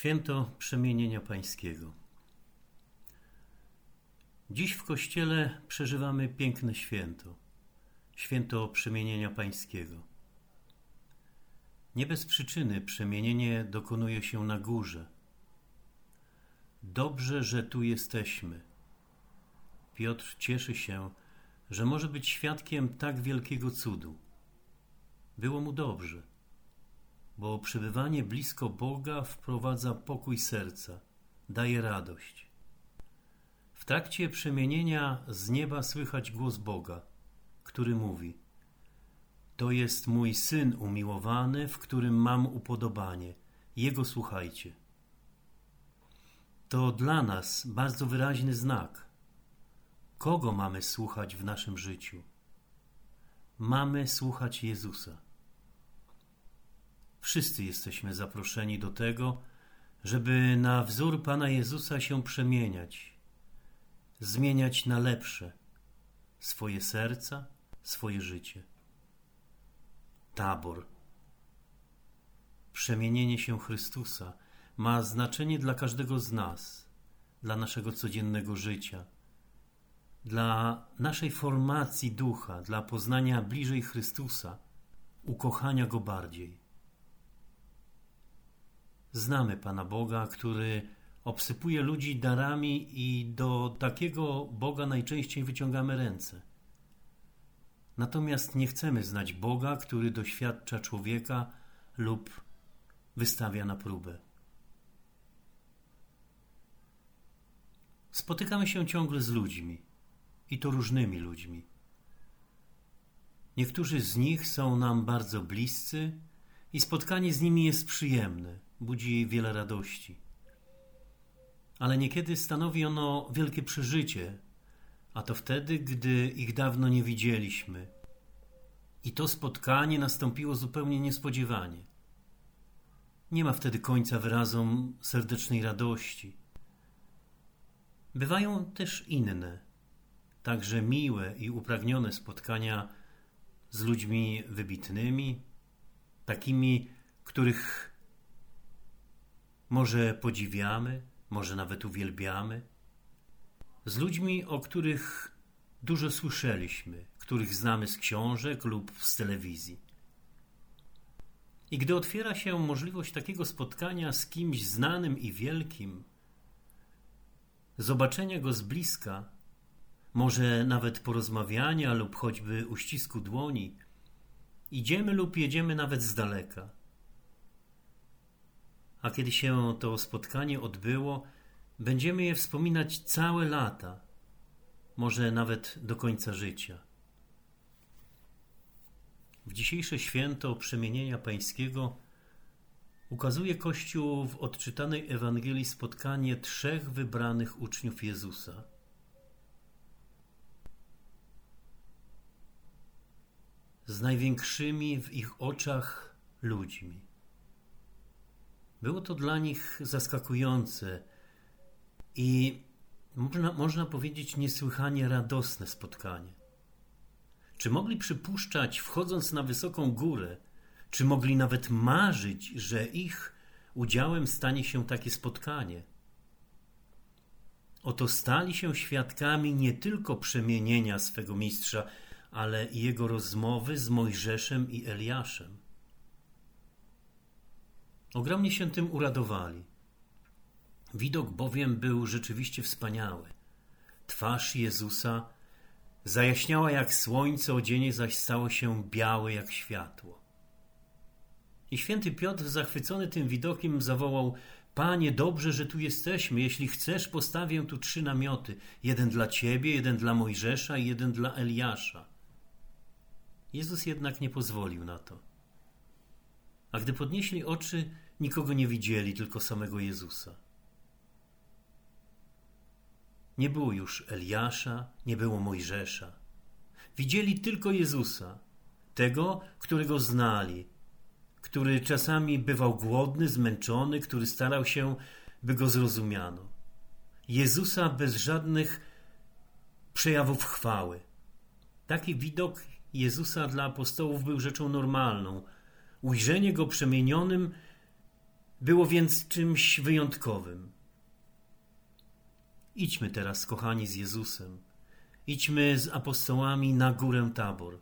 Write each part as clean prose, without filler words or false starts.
Święto Przemienienia Pańskiego. Dziś w Kościele przeżywamy piękne święto. Święto Przemienienia Pańskiego. Nie bez przyczyny przemienienie dokonuje się na górze. Dobrze, że tu jesteśmy. Piotr cieszy się, że może być świadkiem tak wielkiego cudu. Było mu dobrze, bo przebywanie blisko Boga wprowadza pokój serca, daje radość. W trakcie przemienienia z nieba słychać głos Boga, który mówi: to jest mój Syn umiłowany, w którym mam upodobanie. Jego słuchajcie. To dla nas bardzo wyraźny znak. Kogo mamy słuchać w naszym życiu? Mamy słuchać Jezusa. Wszyscy jesteśmy zaproszeni do tego, żeby na wzór Pana Jezusa się przemieniać, zmieniać na lepsze swoje serca, swoje życie. Tabor. Przemienienie się Chrystusa ma znaczenie dla każdego z nas, dla naszego codziennego życia, dla naszej formacji ducha, dla poznania bliżej Chrystusa, ukochania Go bardziej. Znamy Pana Boga, który obsypuje ludzi darami i do takiego Boga najczęściej wyciągamy ręce. Natomiast nie chcemy znać Boga, który doświadcza człowieka lub wystawia na próbę. Spotykamy się ciągle z ludźmi i to różnymi ludźmi. Niektórzy z nich są nam bardzo bliscy i spotkanie z nimi jest przyjemne, budzi wiele radości. Ale niekiedy stanowi ono wielkie przeżycie, a to wtedy, gdy ich dawno nie widzieliśmy. I to spotkanie nastąpiło zupełnie niespodziewanie. Nie ma wtedy końca wyrazom serdecznej radości. Bywają też inne, także miłe i upragnione spotkania z ludźmi wybitnymi, takimi, których może podziwiamy, może nawet uwielbiamy, z ludźmi, o których dużo słyszeliśmy, których znamy z książek lub z telewizji. I gdy otwiera się możliwość takiego spotkania z kimś znanym i wielkim, zobaczenia go z bliska, może nawet porozmawiania lub choćby uścisku dłoni, idziemy lub jedziemy nawet z daleka. A kiedy się to spotkanie odbyło, będziemy je wspominać całe lata, może nawet do końca życia. W dzisiejsze święto Przemienienia Pańskiego ukazuje Kościół w odczytanej Ewangelii spotkanie trzech wybranych uczniów Jezusa. Z największymi w ich oczach ludźmi. Było to dla nich zaskakujące i można powiedzieć niesłychanie radosne spotkanie. Czy mogli przypuszczać, wchodząc na wysoką górę, czy mogli nawet marzyć, że ich udziałem stanie się takie spotkanie? Oto stali się świadkami nie tylko przemienienia swego mistrza, ale i jego rozmowy z Mojżeszem i Eliaszem. Ogromnie się tym uradowali. Widok bowiem był rzeczywiście wspaniały. Twarz Jezusa zajaśniała jak słońce, odzienie zaś stało się białe jak światło. I święty Piotr, zachwycony tym widokiem, zawołał: Panie, dobrze, że tu jesteśmy. Jeśli chcesz, postawię tu 3 namioty. Jeden dla Ciebie, jeden dla Mojżesza i jeden dla Eliasza. Jezus jednak nie pozwolił na to. A gdy podnieśli oczy, nikogo nie widzieli, tylko samego Jezusa. Nie było już Eliasza, nie było Mojżesza. Widzieli tylko Jezusa, tego, którego znali, który czasami bywał głodny, zmęczony, który starał się, by go zrozumiano. Jezusa bez żadnych przejawów chwały. Taki widok Jezusa dla apostołów był rzeczą normalną. Ujrzenie Go przemienionym było więc czymś wyjątkowym. Idźmy teraz, kochani, z Jezusem. Idźmy z apostołami na górę Tabor.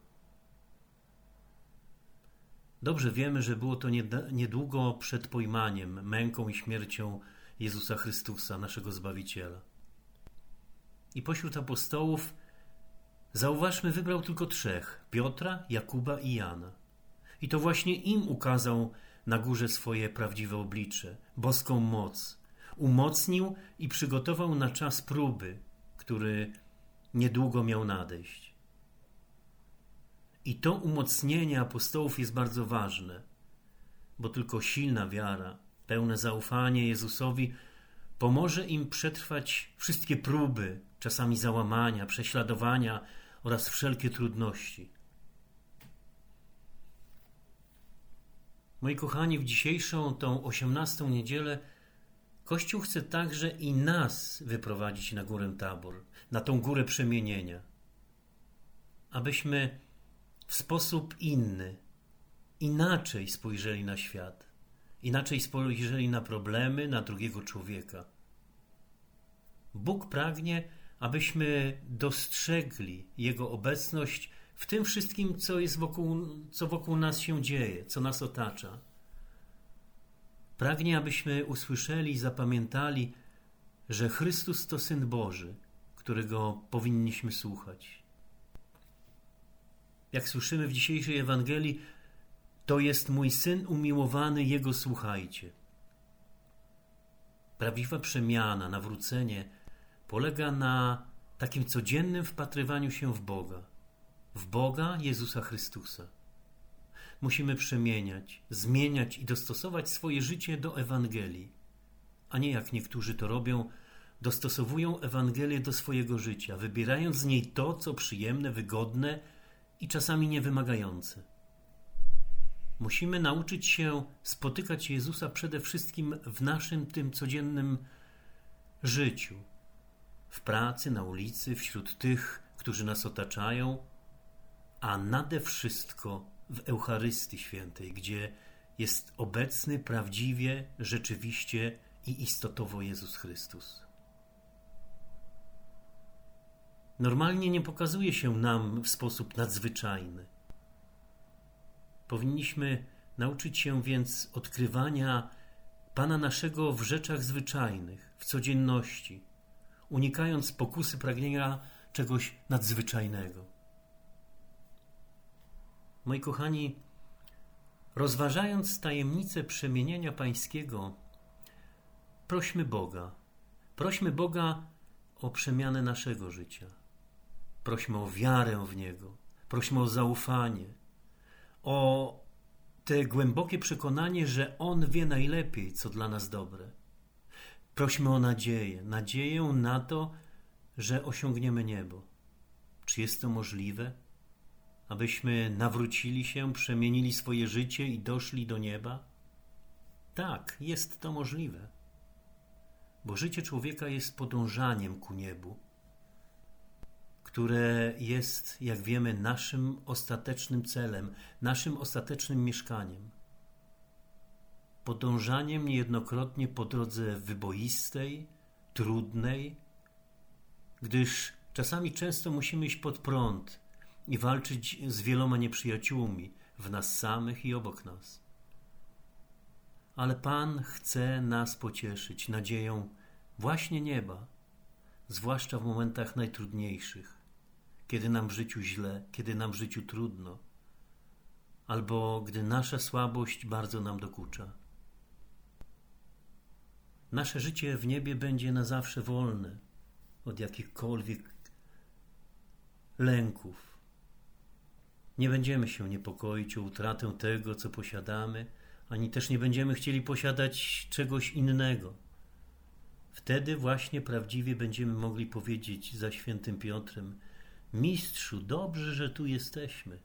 Dobrze wiemy, że było to niedługo przed pojmaniem, męką i śmiercią Jezusa Chrystusa, naszego Zbawiciela. I pośród apostołów, zauważmy, wybrał tylko 3: Piotra, Jakuba i Jana. I to właśnie im ukazał na górze swoje prawdziwe oblicze, boską moc. Umocnił i przygotował na czas próby, który niedługo miał nadejść. I to umocnienie apostołów jest bardzo ważne, bo tylko silna wiara, pełne zaufanie Jezusowi pomoże im przetrwać wszystkie próby, czasami załamania, prześladowania oraz wszelkie trudności. Moi kochani, w dzisiejszą, tą 18. niedzielę Kościół chce także i nas wyprowadzić na górę Tabor, na tą górę przemienienia, abyśmy w sposób inny, inaczej spojrzeli na świat, inaczej spojrzeli na problemy, na drugiego człowieka. Bóg pragnie, abyśmy dostrzegli Jego obecność w tym wszystkim, co wokół nas się dzieje, co nas otacza. Pragnie, abyśmy usłyszeli i zapamiętali, że Chrystus to Syn Boży, którego powinniśmy słuchać. Jak słyszymy w dzisiejszej Ewangelii, to jest mój Syn umiłowany, Jego słuchajcie. Prawdziwa przemiana, nawrócenie polega na takim codziennym wpatrywaniu się w Boga Jezusa Chrystusa. Musimy przemieniać, zmieniać i dostosować swoje życie do Ewangelii, a nie jak niektórzy to robią, dostosowują Ewangelię do swojego życia, wybierając z niej to, co przyjemne, wygodne i czasami niewymagające. Musimy nauczyć się spotykać Jezusa przede wszystkim w naszym tym codziennym życiu, w pracy, na ulicy, wśród tych, którzy nas otaczają, a nade wszystko w Eucharystii Świętej, gdzie jest obecny prawdziwie, rzeczywiście i istotowo Jezus Chrystus. Normalnie nie pokazuje się nam w sposób nadzwyczajny. Powinniśmy nauczyć się więc odkrywania Pana naszego w rzeczach zwyczajnych, w codzienności, unikając pokusy pragnienia czegoś nadzwyczajnego. Moi kochani, rozważając tajemnicę przemienienia Pańskiego, prośmy Boga o przemianę naszego życia. Prośmy o wiarę w Niego, prośmy o zaufanie, o te głębokie przekonanie, że On wie najlepiej, co dla nas dobre. Prośmy o nadzieję na to, że osiągniemy niebo. Czy jest to możliwe, abyśmy nawrócili się, przemienili swoje życie i doszli do nieba? Tak, jest to możliwe, bo życie człowieka jest podążaniem ku niebu, które jest, jak wiemy, naszym ostatecznym celem, naszym ostatecznym mieszkaniem. Podążaniem niejednokrotnie po drodze wyboistej, trudnej, gdyż czasami często musimy iść pod prąd i walczyć z wieloma nieprzyjaciółmi w nas samych i obok nas. Ale Pan chce nas pocieszyć nadzieją właśnie nieba, zwłaszcza w momentach najtrudniejszych, kiedy nam w życiu źle, kiedy nam w życiu trudno, albo gdy nasza słabość bardzo nam dokucza. Nasze życie w niebie będzie na zawsze wolne od jakichkolwiek lęków. Nie będziemy się niepokoić o utratę tego, co posiadamy, ani też nie będziemy chcieli posiadać czegoś innego. Wtedy właśnie prawdziwie będziemy mogli powiedzieć za świętym Piotrem: Mistrzu, dobrze, że tu jesteśmy.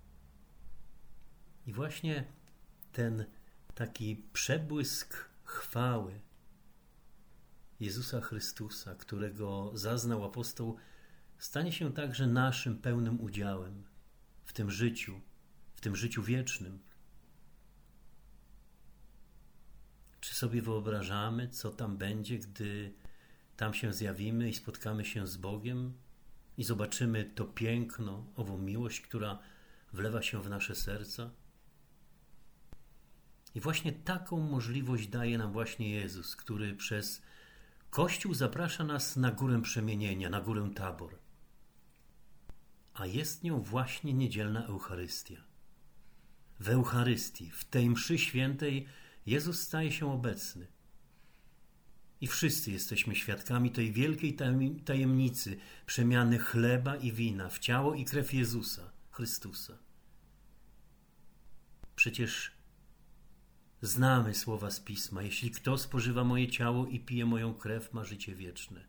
I właśnie ten taki przebłysk chwały Jezusa Chrystusa, którego zaznał apostoł, stanie się także naszym pełnym udziałem w tym życiu wiecznym. sobie wyobrażamy, co tam będzie, gdy tam się zjawimy i spotkamy się z Bogiem i zobaczymy to piękno, ową miłość, która wlewa się w nasze serca? I właśnie taką możliwość daje nam właśnie Jezus, który przez Kościół zaprasza nas na górę przemienienia, na górę Tabor. A jest nią właśnie niedzielna Eucharystia. W Eucharystii, w tej mszy świętej, Jezus staje się obecny. I wszyscy jesteśmy świadkami tej wielkiej tajemnicy przemiany chleba i wina w ciało i krew Jezusa, Chrystusa. Przecież znamy słowa z Pisma: jeśli kto spożywa moje ciało i pije moją krew, ma życie wieczne.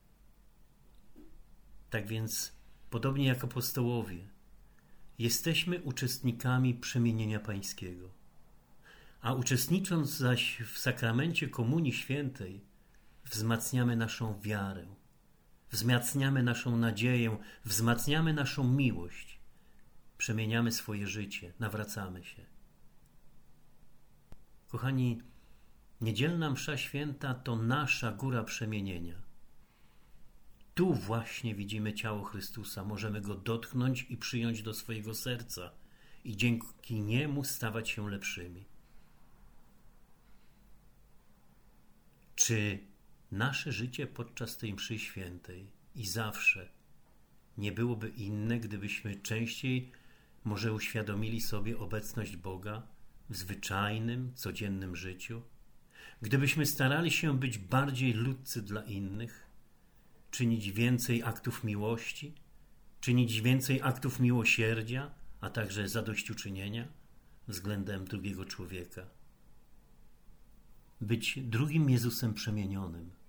Tak więc, podobnie jak apostołowie, jesteśmy uczestnikami przemienienia pańskiego. A uczestnicząc zaś w sakramencie Komunii Świętej, wzmacniamy naszą wiarę, wzmacniamy naszą nadzieję, wzmacniamy naszą miłość, przemieniamy swoje życie, nawracamy się. Kochani, niedzielna msza święta to nasza góra przemienienia. Tu właśnie widzimy ciało Chrystusa, możemy Go dotknąć i przyjąć do swojego serca i dzięki Niemu stawać się lepszymi. Czy nasze życie podczas tej mszy świętej i zawsze nie byłoby inne, gdybyśmy częściej może uświadomili sobie obecność Boga w zwyczajnym, codziennym życiu? Gdybyśmy starali się być bardziej ludcy dla innych, czynić więcej aktów miłości, czynić więcej aktów miłosierdzia, a także zadośćuczynienia względem drugiego człowieka. Być drugim Jezusem przemienionym,